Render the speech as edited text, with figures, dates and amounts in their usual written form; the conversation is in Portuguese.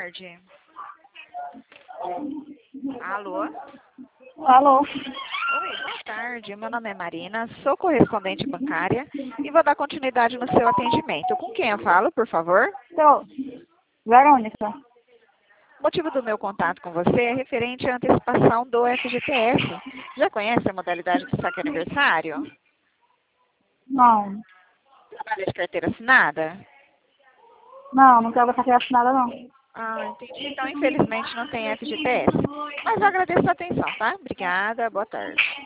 tarde. Alô? Alô? Oi, boa tarde. Meu nome é Marina, sou correspondente bancária e vou dar continuidade no seu atendimento. Com quem eu falo, por favor? Então, Verônica. O motivo do meu contato com você é referente à antecipação do FGTS. Já conhece a modalidade de saque aniversário? Não. Trabalha de carteira assinada? Não quero botar criança nada, não. Ah, entendi. Então, infelizmente, não tem FGTS. Mas eu agradeço a atenção, tá? Obrigada, boa tarde.